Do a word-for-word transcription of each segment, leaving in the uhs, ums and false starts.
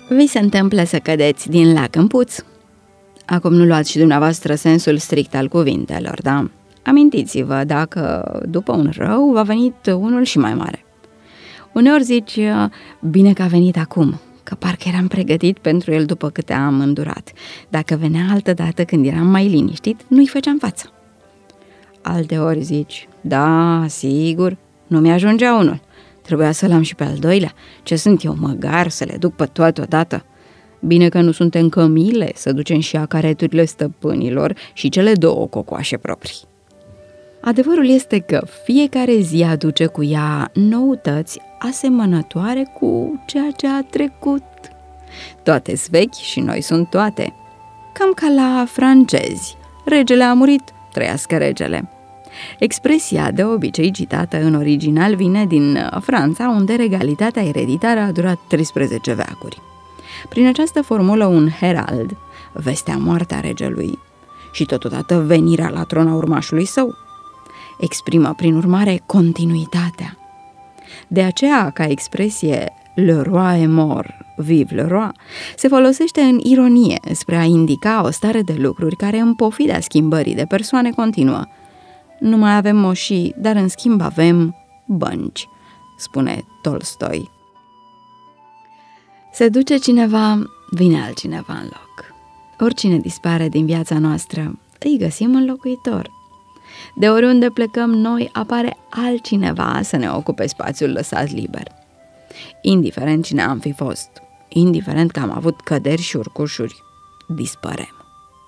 Vi se întâmplă să cădeți din lac în puț? Acum nu luați și dumneavoastră sensul strict al cuvintelor, da? Amintiți-vă dacă după un rău va venit unul și mai mare. Uneori zici, bine că a venit acum, că parcă eram pregătit pentru el după câte am îndurat. Dacă venea altă dată când eram mai liniștit, nu-i făceam față. Alteori zici, da, sigur, nu mi-ajungea unul. Trebuia să-l am și pe al doilea. Ce sunt eu, măgar, să le duc pe toate odată? Bine că nu suntem cămile să ducem și acareturile stăpânilor și cele două cocoașe proprii. Adevărul este că fiecare zi aduce cu ea noutăți asemănătoare cu ceea ce a trecut. Toate-s vechi și noi sunt toate. Cam ca la francezi. Regele a murit, trăiască regele. Expresia de obicei citată în original vine din Franța, unde regalitatea ereditară a durat treisprezece veacuri. Prin această formulă un herald, vestea moartea regelui și totodată venirea la tron a urmașului său, exprimă prin urmare continuitatea. De aceea, ca expresie le roi est mort, vive le roi, se folosește în ironie spre a indica o stare de lucruri care, în pofida schimbării de persoane, continuă. Nu mai avem moșii, dar în schimb avem bănci, spune Tolstoi. Se duce cineva, vine altcineva în loc. Oricine dispare din viața noastră, îi găsim înlocuitor. De oriunde plecăm noi, apare altcineva să ne ocupe spațiul lăsat liber. Indiferent cine am fi fost, indiferent că am avut căderi și urcușuri, dispărem.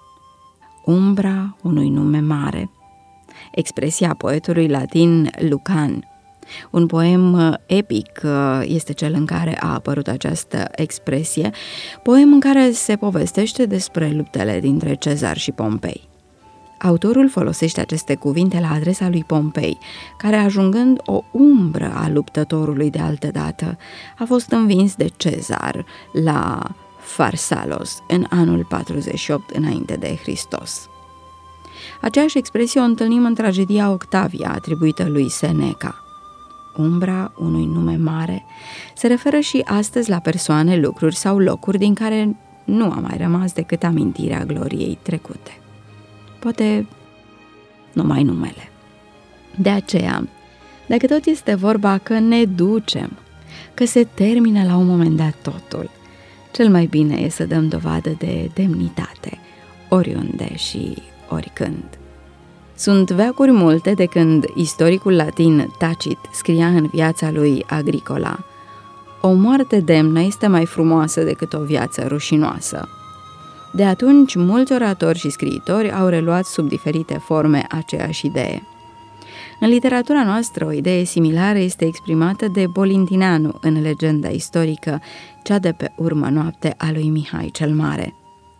Umbra unui nume mare. Expresia poetului latin Lucan. Un poem epic este cel în care a apărut această expresie, poem în care se povestește despre luptele dintre Cezar și Pompei. Autorul folosește aceste cuvinte la adresa lui Pompei, care, ajungând o umbră a luptătorului de altădată, a fost învins de Cezar la Farsalos în anul patruzeci și opt înainte de Hristos. Aceeași expresie o întâlnim în tragedia Octavia, atribuită lui Seneca. Umbra unui nume mare se referă și astăzi la persoane, lucruri sau locuri din care nu a mai rămas decât amintirea gloriei trecute. Poate numai numele. De aceea, dacă tot este vorba că ne ducem, că se termină la un moment dat totul, cel mai bine e să dăm dovadă de demnitate, oriunde și oricând. Sunt veacuri multe de când istoricul latin Tacit scria în viața lui Agricola: o moarte demnă este mai frumoasă decât o viață rușinoasă. De atunci, mulți oratori și scriitori au reluat sub diferite forme aceeași idee. În literatura noastră, o idee similară este exprimată de Bolintineanu în legenda istorică Cea de pe urmă noapte a lui Mihai cel Mare.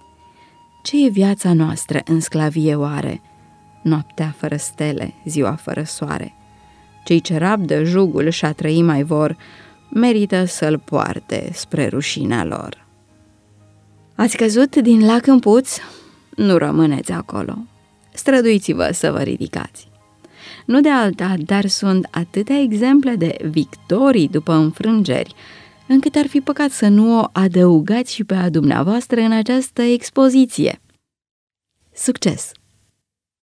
Ce e viața noastră în sclavie oare? Noaptea fără stele, ziua fără soare. Cei ce rabdă jugul și-a trăi mai vor, merită să-l poarte spre rușinea lor. Ați căzut din lac în puț? Nu rămâneți acolo. Străduiți-vă să vă ridicați. Nu de alta, dar sunt atâtea exemple de victorii după înfrângeri, încât ar fi păcat să nu o adăugați și pe a dumneavoastră în această expoziție. Succes!